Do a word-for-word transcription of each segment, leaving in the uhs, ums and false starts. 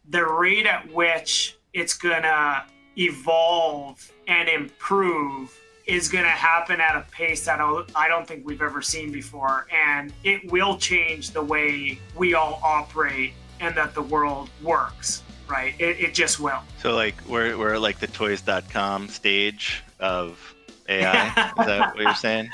the rate at which it's gonna evolve and improve is gonna happen at a pace that I don't think we've ever seen before, and it will change the way we all operate and that the world works. Right? It, it just will. So like we're we're like the toys dot com stage of A I. Is that what you're saying?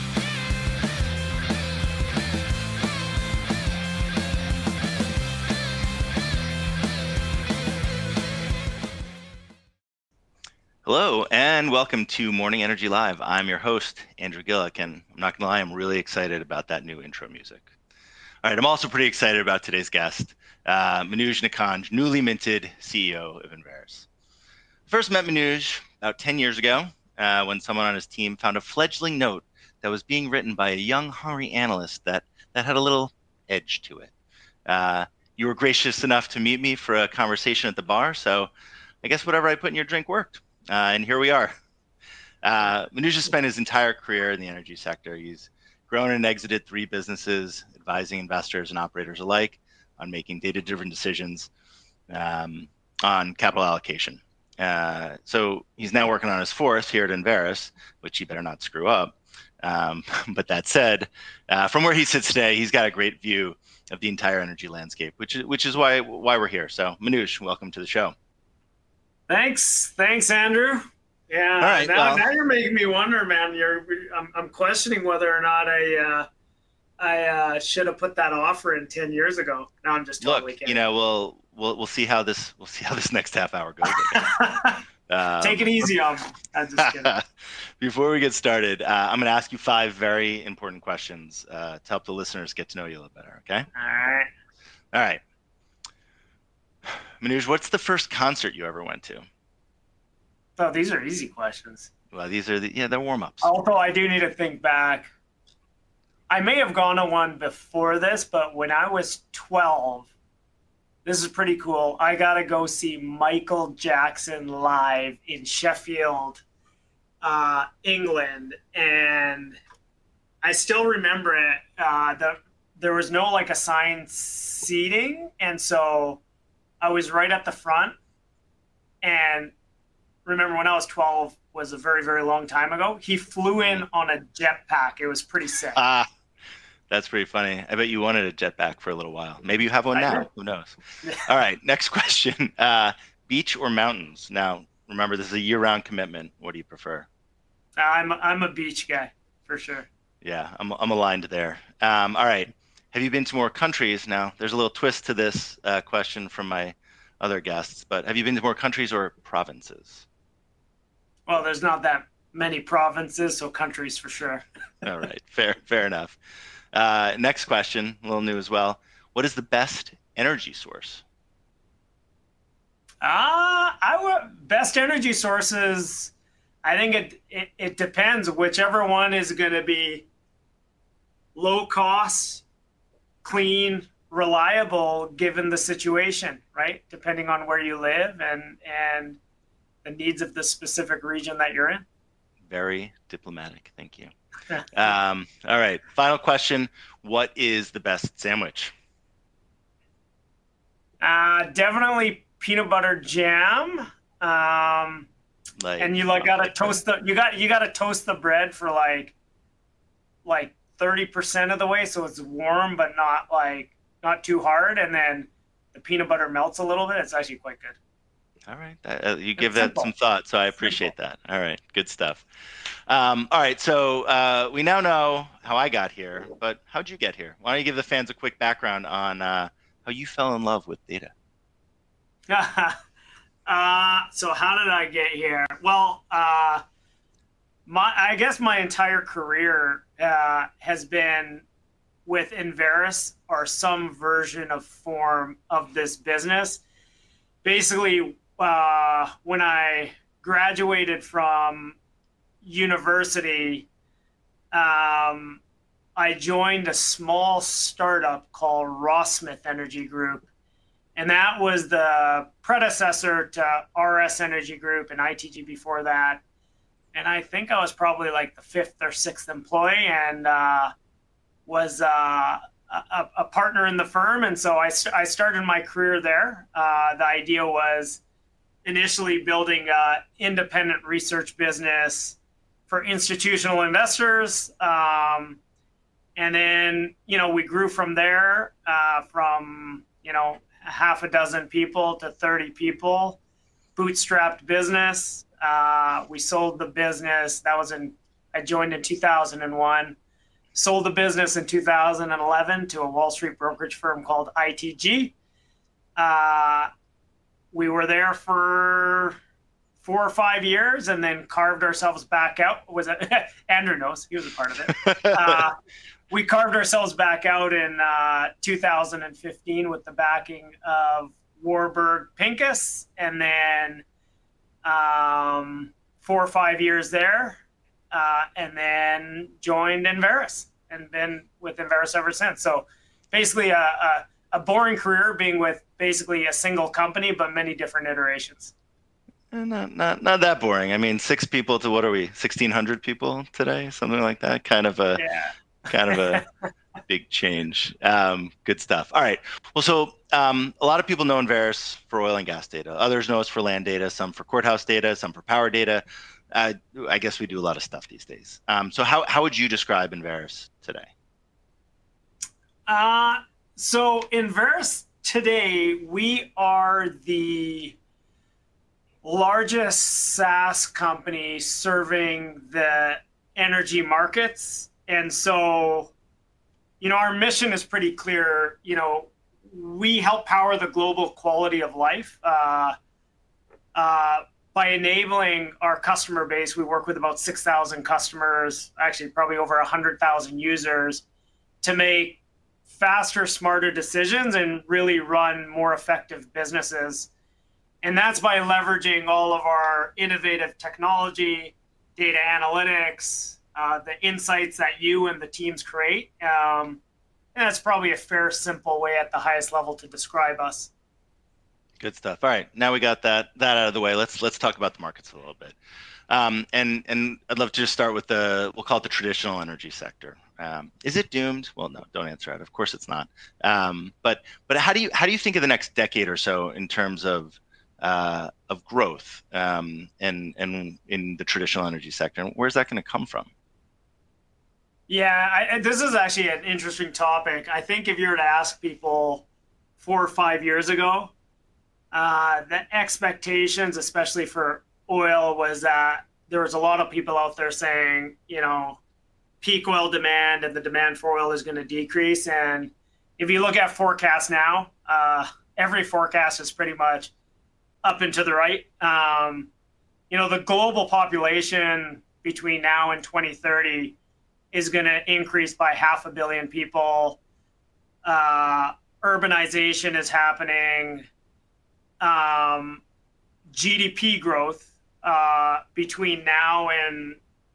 Hello, and welcome to Morning Energy Live. I'm your host, Andrew Gillick, and I'm not gonna lie, I'm really excited about that new intro music. All right, I'm also pretty excited about today's guest, uh, Manoj Nikanj, newly minted C E O of Enverus. First met Manoj about ten years ago uh, when someone on his team found a fledgling note that was being written by a young, hungry analyst that, that had a little edge to it. Uh, you were gracious enough to meet me for a conversation at the bar, so I guess whatever I put in your drink worked. Uh, and here we are. Uh, Manoj has spent his entire career in the energy sector. He's grown and exited three businesses, advising investors and operators alike on making data-driven decisions um, on capital allocation. Uh, so he's now working on his fourth here at Enverus, which he better not screw up. Um, but that said, uh, from where he sits today, he's got a great view of the entire energy landscape, which is which is why why we're here. So Manoj, welcome to the show. Thanks, thanks, Andrew. Yeah. All right, now, well, now you're making me wonder, man. You're, I'm, I'm questioning whether or not I, uh, I uh, should have put that offer in ten years ago. No, I'm just totally Look, kidding. You know, we'll we'll we'll see how this we'll see how this next half hour goes. um, Take it easy on me. I'm just kidding. Before we get started, uh, I'm going to ask you five very important questions uh, to help the listeners get to know you a little better. Okay. All right. All right. Manoj, what's the first concert you ever went to? Oh, these are easy questions. Well, these are the yeah, they're warm-ups. Although I do need to think back. I may have gone to one before this, but when I was twelve, this is pretty cool. I got to go see Michael Jackson live in Sheffield, uh, England. And I still remember it. Uh, the, there was no like assigned seating. And so I was right at the front. And remember when I was twelve was a very, very long time ago. He flew in on a jetpack. It was pretty sick. Ah, that's pretty funny. I bet you wanted a jetpack for a little while. Maybe you have one now. Who knows? All right, next question. Uh, beach or mountains? Now, remember, this is a year-round commitment. What do you prefer? I'm, I'm a beach guy, for sure. Yeah, I'm, I'm aligned there. Um, all right. Have you been to more countries? Now, there's a little twist to this uh, question from my other guests, but have you been to more countries or provinces? Well, there's not that many provinces, so countries for sure. All right, fair, fair enough. Uh, next question, a little new as well. What is the best energy source? Uh, I would, best energy sources, I think it, it, it depends. Whichever one is going to be low cost, clean, reliable, given the situation, right? Depending on where you live and and the needs of the specific region that you're in. Very diplomatic. Thank you. um, all right. Final question. What is the best sandwich? Uh, definitely peanut butter jam. Um, like, and you like got to toast the you got you got to toast the bread for like like thirty percent of the way, so it's warm but not like not too hard, and then the peanut butter melts a little bit. It's actually quite good. All right. Uh, you give that some thought, so I appreciate that. All right. Good stuff. Um, all right. So uh, we now know how I got here, but how'd you get here? Why don't you give the fans a quick background on uh, how you fell in love with data? uh, so how did I get here? Well, uh, my I guess my entire career uh, has been with Enverus or some version of form of this business. Basically, uh, when I graduated from university, um, I joined a small startup called Rosmith Energy Group. And that was the predecessor to R S Energy Group and I T G before that. And I think I was probably like the fifth or sixth employee, and uh, was uh, a, a partner in the firm, and so I, st- I started my career there. Uh, the idea was initially building an independent research business for institutional investors, um, and then you know we grew from there, uh, from you know half a dozen people to thirty people, bootstrapped business. Uh, we sold the business. That was in I joined in two thousand one. Sold the business in two thousand eleven to a Wall Street brokerage firm called I T G. Uh, we were there for four or five years and then carved ourselves back out. Was it Andrew knows, he was a part of it. Uh, we carved ourselves back out in uh, two thousand fifteen with the backing of Warburg Pincus, and then um, four or five years there. Uh, and then joined Enverus and been with Enverus ever since. So basically a, a, a boring career being with basically a single company, but many different iterations. Not, not, not that boring. I mean, six people to what are we, sixteen hundred people today? Something like that. Kind of a, yeah. kind of a big change. Um, good stuff. All right. Well, so um, a lot of people know Enverus for oil and gas data. Others know us for land data, some for courthouse data, some for power data. Uh, I guess we do a lot of stuff these days. Um, so how, how would you describe Enverus today? Uh, so Enverus today, we are the largest SaaS company serving the energy markets. And so, you know, our mission is pretty clear. You know, we help power the global quality of life. Uh, uh, By enabling our customer base, we work with about six thousand customers, actually probably over one hundred thousand users, to make faster, smarter decisions and really run more effective businesses. And that's by leveraging all of our innovative technology, data analytics, uh, the insights that you and the teams create. Um, and that's probably a fair, simple way at the highest level to describe us. Good stuff. All right, now we got that that out of the way. Let's let's talk about the markets a little bit. Um, and and I'd love to just start with the we'll call it the traditional energy sector. Um, is it doomed? Well, no, don't answer that. Of course, it's not. Um, but but how do you how do you think of the next decade or so in terms of uh, of growth um, and and in the traditional energy sector? And where's that going to come from? Yeah, I, this is actually an interesting topic. I think if you were to ask people four or five years ago, Uh, the expectations, especially for oil, was that there was a lot of people out there saying, you know, peak oil demand and the demand for oil is going to decrease. And if you look at forecasts now, uh, every forecast is pretty much up and to the right. Um, you know, the global population between now and twenty thirty is going to increase by half a billion people. Uh, urbanization is happening. Um, G D P growth uh, between now and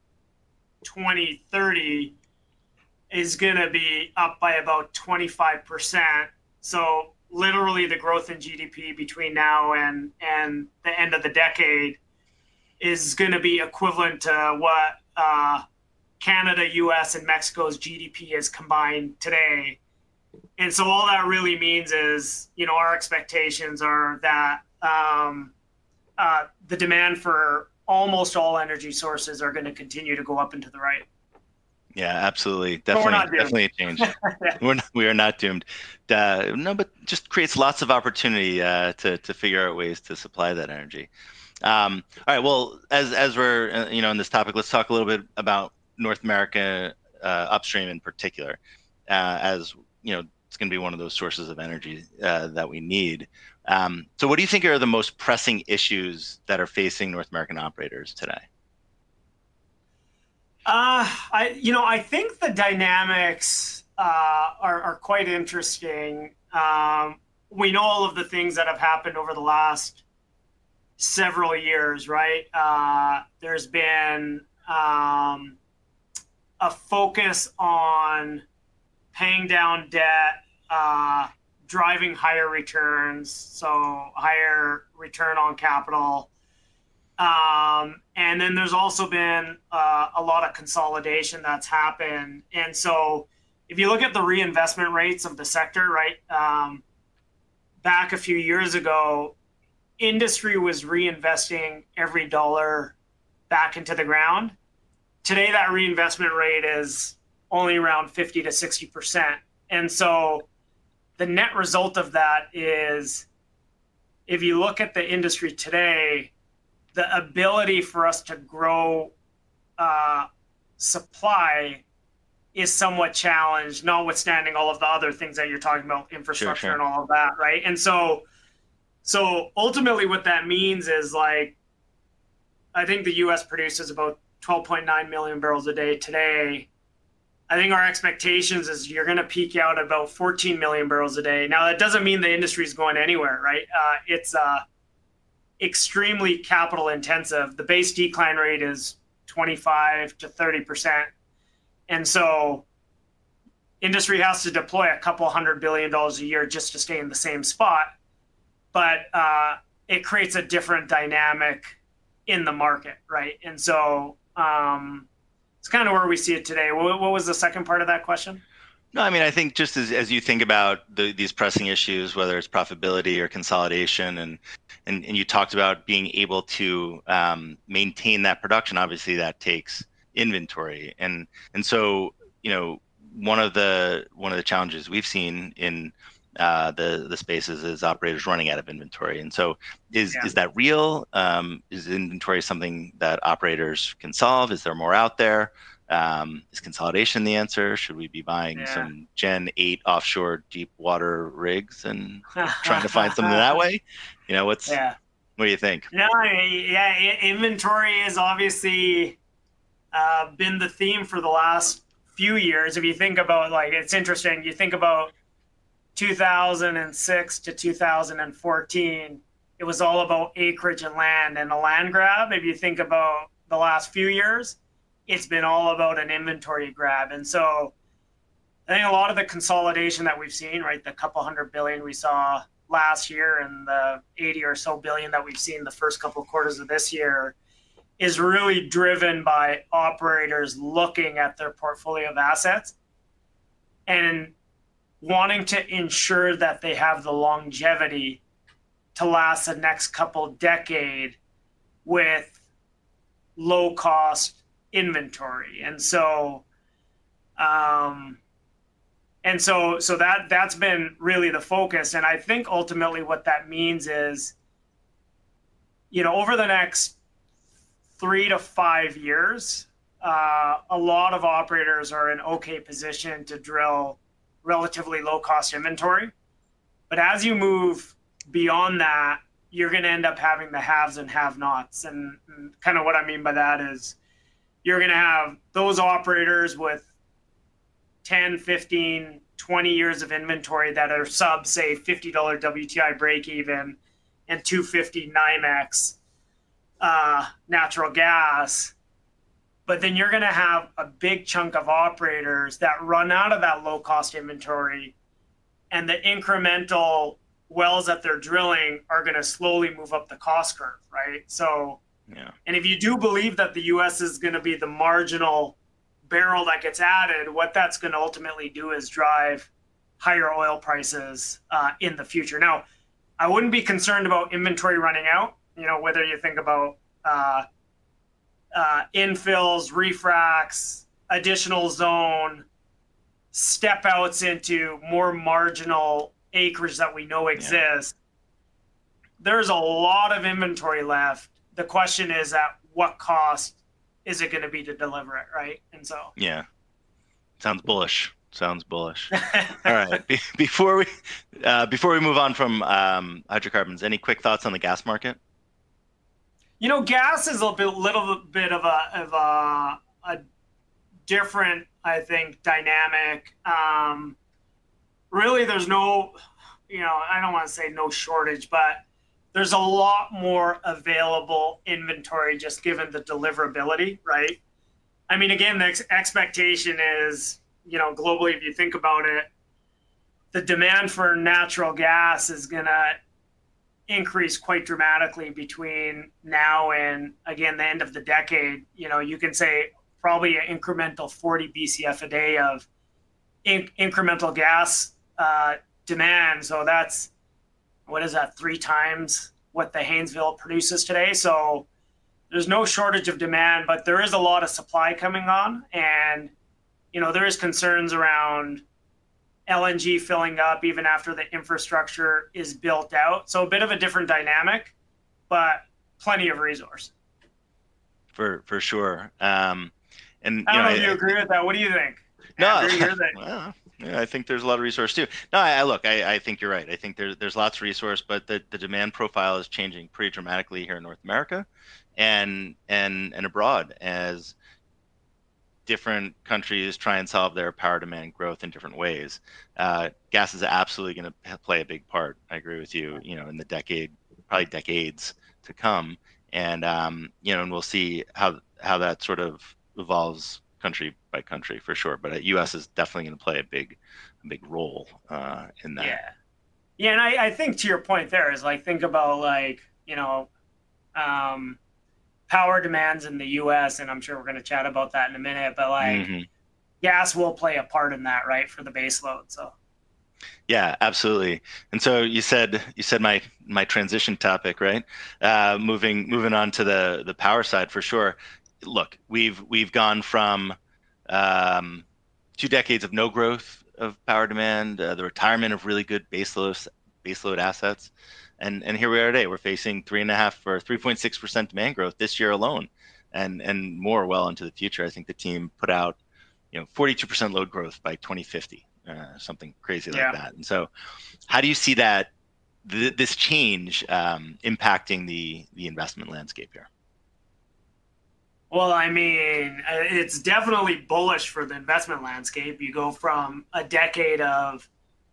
twenty thirty is going to be up by about twenty-five percent. So literally the growth in G D P between now and, and the end of the decade is going to be equivalent to what uh, Canada, U S, and Mexico's G D P is combined today. And so all that really means is, you know, our expectations are that um, uh, the demand for almost all energy sources are going to continue to go up and to the right. Yeah, absolutely. Definitely, definitely a change. yeah. We're not, we are not doomed. Uh, no, but just creates lots of opportunity uh, to to figure out ways to supply that energy. Um, all right. Well, as as we're uh, you know in this topic, let's talk a little bit about North America uh, upstream in particular, uh, as you know, it's going to be one of those sources of energy uh, that we need. Um, so, what do you think are the most pressing issues that are facing North American operators today? Uh, I, you know, I think the dynamics uh, are, are quite interesting. Um, we know all of the things that have happened over the last several years, right? Uh, there's been um, a focus on paying down debt, uh, driving higher returns, so higher return on capital. Um, and then there's also been uh, a lot of consolidation that's happened. And so if you look at the reinvestment rates of the sector, right, um, back a few years ago, industry was reinvesting every dollar back into the ground. Today, that reinvestment rate is only around fifty to sixty percent. And so the net result of that is, if you look at the industry today, the ability for us to grow uh, supply is somewhat challenged, notwithstanding all of the other things that you're talking about, infrastructure sure, sure. and all of that, right? And so, so ultimately what that means is, like, I think the U S produces about twelve point nine million barrels a day today. I think our expectations is you're going to peak out about fourteen million barrels a day. Now, that doesn't mean the industry is going anywhere, right? Uh, it's uh, extremely capital intensive. The base decline rate is twenty-five to thirty percent. And so industry has to deploy a couple hundred billion dollars a year just to stay in the same spot. But uh, it creates a different dynamic in the market, right? And so um, it's kind of where we see it today. What, what was the second part of that question? No, I mean, I think just as, as you think about the, these pressing issues, whether it's profitability or consolidation, and and, and you talked about being able to um, maintain that production, obviously that takes inventory. And and so, you know, one of the one of the challenges we've seen in uh, the the spaces is operators running out of inventory. And so is yeah. is that real? Um, is inventory something that operators can solve? Is there more out there? Um, is consolidation the answer? Should we be buying yeah. some Gen eight offshore deep water rigs and trying to find something that way? You know, what's yeah. what do you think? No, yeah, inventory is obviously uh, been the theme for the last few years. If you think about, like, it's interesting, you think about two thousand six to two thousand fourteen, it was all about acreage and land and a land grab. If you think about the last few years, it's been all about an inventory grab. And so I think a lot of the consolidation that we've seen, right, the couple hundred billion we saw last year and the eighty or so billion that we've seen the first couple of quarters of this year, is really driven by operators looking at their portfolio of assets and wanting to ensure that they have the longevity to last the next couple decade with low cost inventory. And so um and so so that that's been really the focus. And I think ultimately what that means is, you know, over the next three to five years, uh, a lot of operators are in okay position to drill relatively low cost inventory. But as you move beyond that, you're going to end up having the haves and have-nots. And, and kind of what I mean by that is you're going to have those operators with ten, fifteen, twenty years of inventory that are sub, say, fifty dollars W T I break even and two fifty NYMEX uh, natural gas. But then you're going to have a big chunk of operators that run out of that low cost inventory, and the incremental wells that they're drilling are going to slowly move up the cost curve, right? So, yeah. And if you do believe that the U S is going to be the marginal barrel that gets added, what that's going to ultimately do is drive higher oil prices uh, in the future. Now, I wouldn't be concerned about inventory running out, you know, whether you think about uh, uh, infills, refracs, additional zone, step outs into more marginal acreage that we know exists. Yeah. There's a lot of inventory left. The question is, at what cost is it going to be to deliver it, right? And so yeah, sounds bullish. Sounds bullish. All right. Be- before we uh, before we move on from um, hydrocarbons, any quick thoughts on the gas market? You know, gas is a bit, little bit of a of a, a different, I think, dynamic. Um, really, there's no, you know, I don't want to say no shortage, but there's a lot more available inventory just given the deliverability, right? I mean, again, the ex- expectation is, you know, globally, if you think about it, the demand for natural gas is going to increase quite dramatically between now and, again, the end of the decade. You know, you can say probably an incremental forty B C F a day of in- incremental gas uh, demand. So that's, what is that, three times what the Haynesville produces today. So there's no shortage of demand, but there is a lot of supply coming on. And, you know, there is concerns around L N G filling up even after the infrastructure is built out. So a bit of a different dynamic, but plenty of resource. For for sure. Um, and I don't you know, know if you I, agree with that. What do you think? no, Andrew, you're the... well, yeah, I think there's a lot of resource too. No, I, I look, I, I think you're right. I think there's there's lots of resource, but the, the demand profile is changing pretty dramatically here in North America, and and and abroad as different countries try and solve their power demand growth in different ways. Uh, gas is absolutely going to play a big part. I agree with you. You know, in the decade, probably decades to come, and um, you know, and we'll see how how that sort of evolves country by country for sure. But U S is definitely going to play a big, a big role uh, in that. Yeah, yeah, and I, I think to your point there is like think about like you know. Um, power demands in the U S, and I'm sure we're going to chat about that in a minute, but like mm-hmm. gas will play a part in that, right, for the base load. So yeah, absolutely. And so you said you said my my transition topic, right? Uh, moving moving on to the the power side for sure. Look, we've we've gone from um, two decades of no growth of power demand, uh, the retirement of really good baseload baseload assets. And and here we are today. We're facing three and a half or three point six percent demand growth this year alone, and and more well into the future. I think the team put out, you know, forty-two percent load growth by twenty fifty, uh, something crazy like yeah. that. And so, how do you see that th- this change um, impacting the the investment landscape here? Well, I mean, it's definitely bullish for the investment landscape. You go from a decade of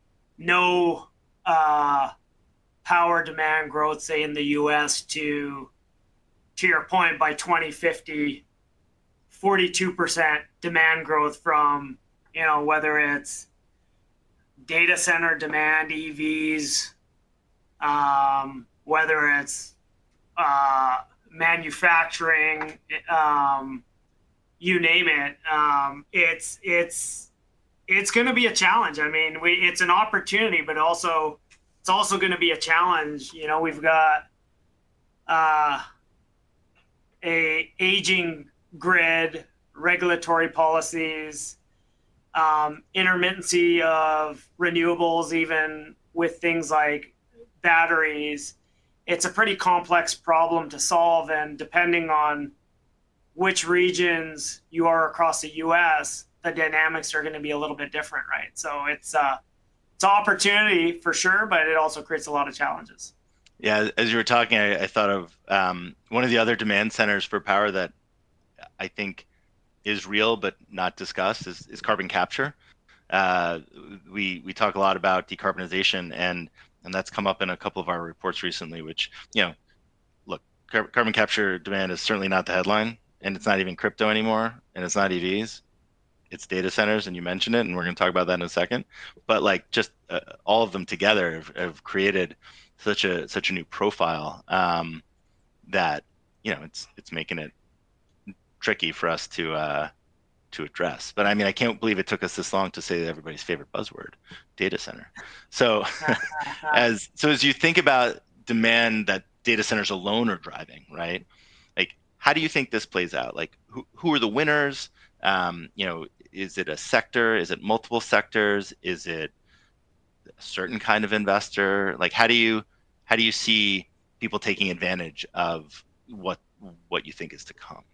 no uh, power demand growth, say in the U S, to, to your point, by twenty fifty, forty-two percent demand growth from, you know, whether it's data center demand, E Vs, um, whether it's uh, manufacturing, um, you name it. Um, it's it's it's going to be a challenge. I mean, we it's an opportunity, but also it's also going to be a challenge. You know, we've got uh, a aging grid, regulatory policies, um, intermittency of renewables, even with things like batteries. It's a pretty complex problem to solve, and depending on which regions you are across the U S, the dynamics are going to be a little bit different, right? So it's uh, it's an opportunity for sure, but it also creates a lot of challenges. Yeah, as you were talking, I, I thought of um, one of the other demand centers for power that I think is real but not discussed is, is carbon capture. Uh, we we talk a lot about decarbonization, and and that's come up in a couple of our reports recently. Which, you know, look, car- carbon capture demand is certainly not the headline, and it's not even crypto anymore, and it's not E Vs. It's data centers, and you mentioned it, and we're going to talk about that in a second. But like, just uh, all of them together have, have created such a such a new profile um, that, you know, it's it's making it tricky for us to uh, to address. But I mean, I can't believe it took us this long to say everybody's favorite buzzword, data center. So as so as you think about demand that data centers alone are driving, right? Like, how do you think this plays out? Like, who who are the winners? Um, you know, is it a sector? Is it multiple sectors? Is it a certain kind of investor? Like, how do you how do you see people taking advantage of what what you think is to come?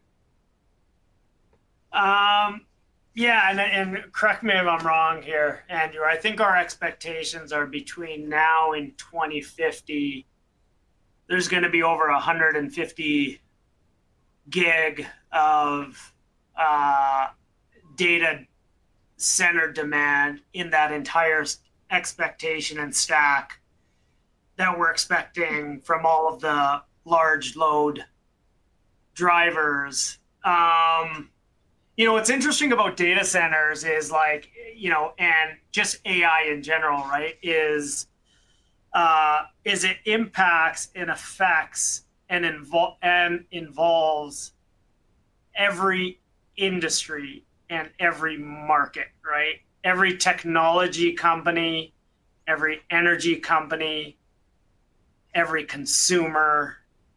Um, yeah, and, and correct me if I'm wrong here, Andrew. I think our expectations are between now and twenty fifty, there's going to be over one hundred fifty gig of uh, data center demand in that entire expectation and stack that we're expecting from all of the large load drivers. Um, you know, what's interesting about data centers is like, you know, and just A I in general, right, is uh, is it impacts and affects and, invol- and involves every industry and every market, right? every technology company, every energy company, every consumer,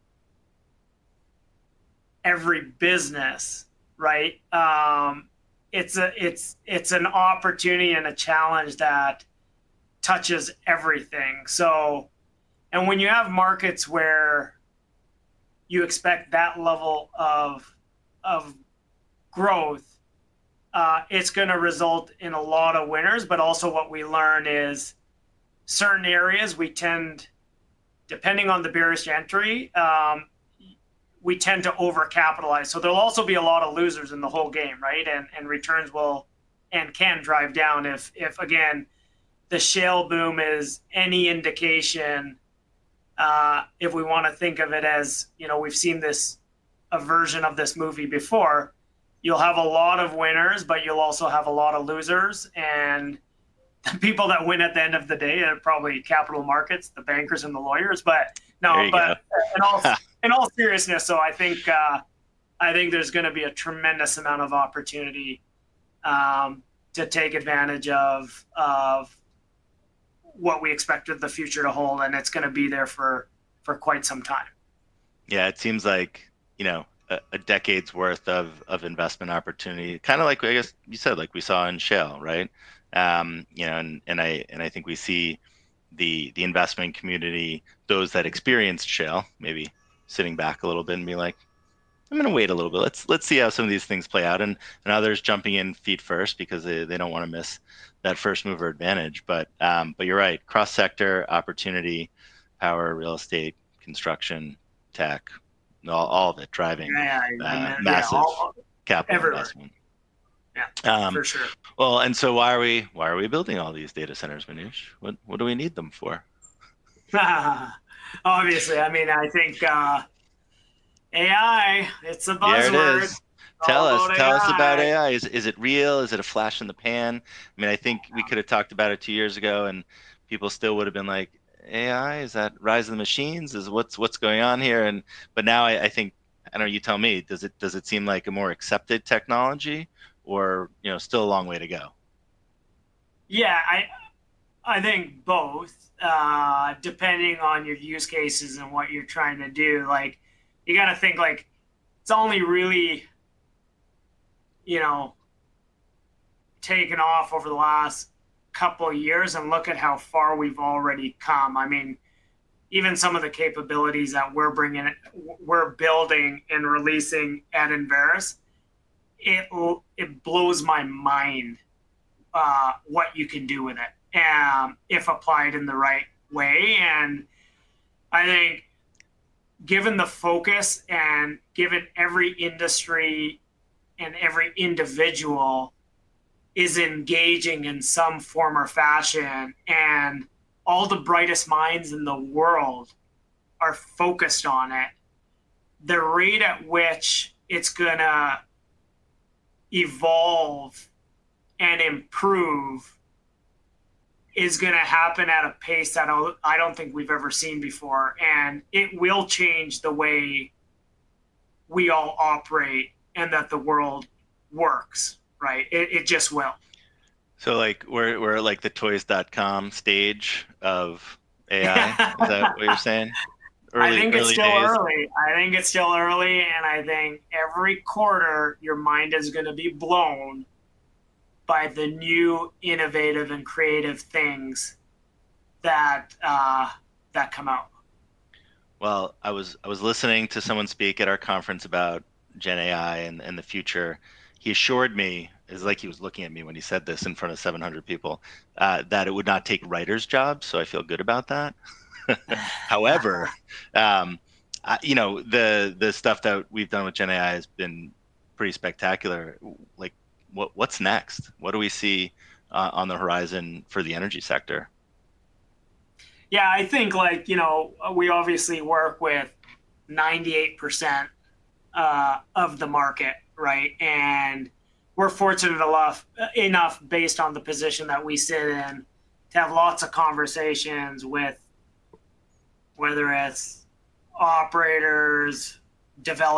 every business, right? Um, it's a it's it's an opportunity and a challenge that touches everything. So, and when you have markets where you expect that level of of growth, uh, it's going to result in a lot of winners. But also, what we learn is certain areas we tend, depending on the barriers to entry, um, we tend to overcapitalize. So there'll also be a lot of losers in the whole game, right? And and returns will and can drive down if if again the shale boom is any indication. Uh, if we want to think of it as, you know, we've seen this a version of this movie before, you'll have a lot of winners, but you'll also have a lot of losers. And the people that win at the end of the day are probably capital markets, the bankers and the lawyers. But no, but in all, in all seriousness, so I think uh, I think there's going to be a tremendous amount of opportunity um, to take advantage of of what we expected the future to hold, and it's going to be there for for quite some time. Yeah, it seems like, you know, a, a decade's worth of of investment opportunity, kind of like I guess you said, like we saw in shale, right? Um, you know, and and I and I think we see the the investment community, those that experienced shale, maybe sitting back a little bit and be like, I'm going to wait a little bit. Let's let's see how some of these things play out, and and others jumping in feet first because they, they don't want to miss that first mover advantage. But um, but you're right, cross sector opportunity, power, real estate, construction, tech, all, all of it driving yeah, uh, I mean, massive yeah, all, capital everywhere. investment. Yeah, um, for sure. Well, and so why are we why are we building all these data centers, Manoush? What what do we need them for? Obviously, I mean, I think uh, A I, it's a There it buzzword. is. Tell us, about tell A I. us about A I. Is is it real? Is it a flash in the pan? I mean, I think we could have talked about it two years ago, and people still would have been like, A I, is that rise of the machines? Is what's what's going on here? And but now I, I think, I don't know, you tell me, does it does it seem like a more accepted technology, or you know, still a long way to go? Yeah, I I think both, uh, depending on your use cases and what you're trying to do. Like, you got to think like it's only really, you know, taken off over the last couple of years, and look at how far we've already come. I mean, even some of the capabilities that we're bringing, we're building and releasing at Enverus, it it blows my mind uh, what you can do with it, um, if applied in the right way. And I think, given the focus and given every industry and every individual is engaging in some form or fashion, and all the brightest minds in the world are focused on it, the rate at which it's going to evolve and improve is going to happen at a pace that I don't think we've ever seen before. And it will change the way we all operate and that the world works, right? It, it just will. So like we're we're at like the toys dot com stage of A I. Is that what you're saying? Early, I think it's still days. early. I think it's still early, and I think every quarter your mind is going to be blown by the new, innovative, and creative things that uh, that come out. Well, I was I was listening to someone speak at our conference about Gen A I and, and the future. He assured me, it's like he was looking at me when he said this in front of seven hundred people, uh, that it would not take writers' jobs. So I feel good about that. However, um, I, you know, the the stuff that we've done with Gen A I has been pretty spectacular. Like, what what's next? What do we see uh, on the horizon for the energy sector? Yeah, I think, like, you know, we obviously work with ninety-eight percent uh, of the market, right? And we're fortunate enough, enough based on the position that we sit in, to have lots of conversations with, whether it's operators,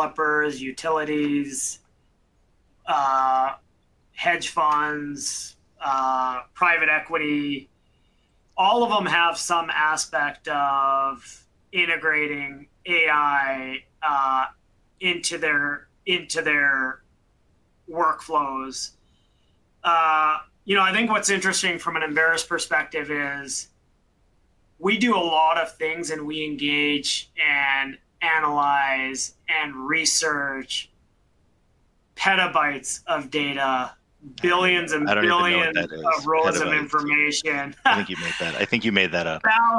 developers, utilities, uh, hedge funds, uh, private equity, all of them have some aspect of integrating A I uh, into their into their workflows. Uh, you know, I think what's interesting from an Enverus perspective is we do a lot of things and we engage and analyze and research petabytes of data, billions and billions of rows of information. I think you made that. I think you made that up.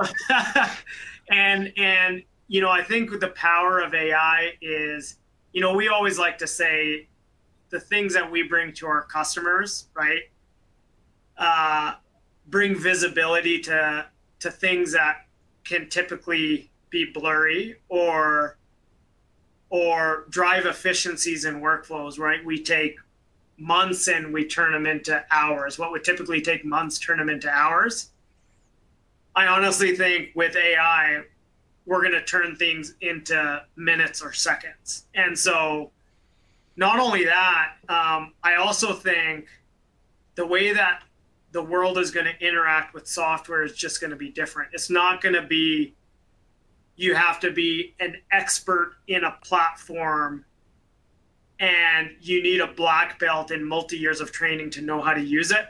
and and you know, I think the power of A I is, you know, we always like to say the things that we bring to our customers, right? Uh, bring visibility to to things that can typically be blurry or or drive efficiencies in workflows, right? We take months and we turn them into hours. What would typically take months, turn them into hours. I honestly think with A I, we're going to turn things into minutes or seconds. And so not only that, um, I also think the way that the world is going to interact with software is just going to be different. It's not going to be, you have to be an expert in a platform and you need a black belt and multi-years of training to know how to use it.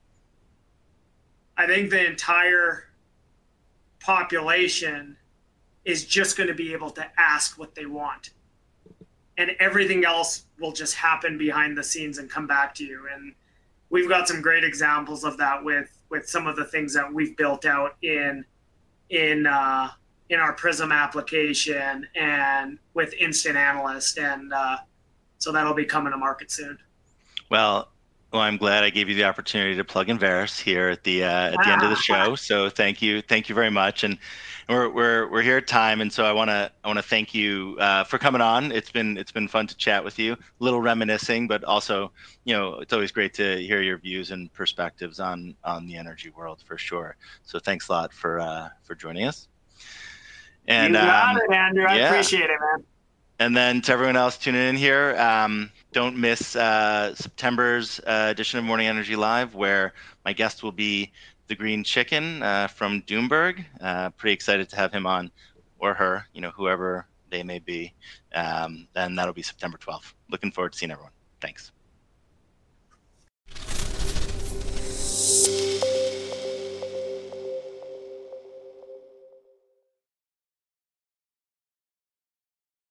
I think the entire population is just going to be able to ask what they want. And everything else will just happen behind the scenes and come back to you. And we've got some great examples of that with, with some of the things that we've built out in, in, uh, in our Prism application and with Instant Analyst. And uh, so that'll be coming to market soon. Well, well, I'm glad I gave you the opportunity to plug Enverus here at the uh, at the end of the show. So thank you, thank you very much. And we're we're we're here at time, and so I want to I want to thank you uh, for coming on. It's been it's been fun to chat with you, a little reminiscing, but also, you know, it's always great to hear your views and perspectives on on the energy world for sure. So thanks a lot for uh, for joining us. And you got um, it, Andrew. I yeah. appreciate it, man. And then to everyone else tuning in here, um, don't miss uh, September's uh, edition of Morning Energy Live, where my guest will be the Green Chicken uh, from Doomberg. Uh, pretty excited to have him on, or her, you know, whoever they may be. Um, and that'll be September twelfth. Looking forward to seeing everyone. Thanks.